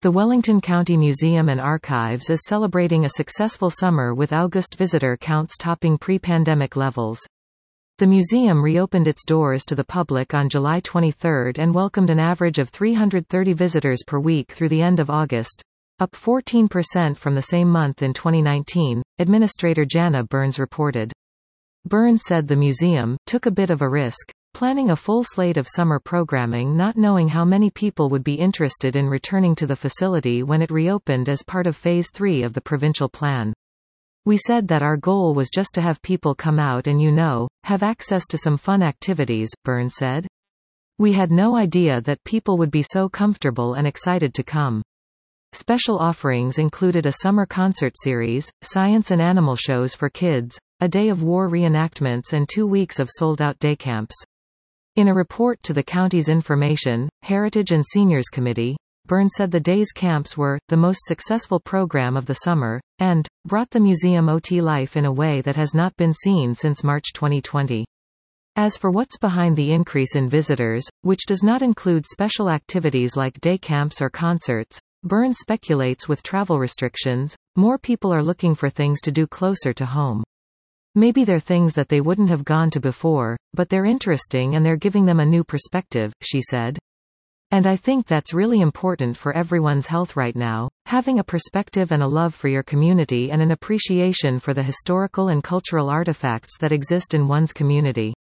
The Wellington County Museum and Archives is celebrating a successful summer with August visitor counts topping pre-pandemic levels. The museum reopened its doors to the public on July 23 and welcomed an average of 330 visitors per week through the end of August, up 14% from the same month in 2019, Administrator Jana Burns reported. Burns said the museum took a bit of a risk, planning a full slate of summer programming not knowing how many people would be interested in returning to the facility when it reopened as part of Phase 3 of the provincial plan. We said that our goal was just to have people come out and have access to some fun activities, Burns said. We had no idea that people would be so comfortable and excited to come. Special offerings included a summer concert series, science and animal shows for kids, a day of war reenactments and 2 weeks of sold-out day camps. In a report to the county's Information, Heritage and Seniors Committee, Burns said the day's camps were the most successful program of the summer, and brought the museum to life in a way that has not been seen since March 2020. As for what's behind the increase in visitors, which does not include special activities like day camps or concerts, Burns speculates with travel restrictions, more people are looking for things to do closer to home. Maybe they're things that they wouldn't have gone to before, but they're interesting and they're giving them a new perspective, she said. And I think that's really important for everyone's health right now, having a perspective and a love for your community and an appreciation for the historical and cultural artifacts that exist in one's community.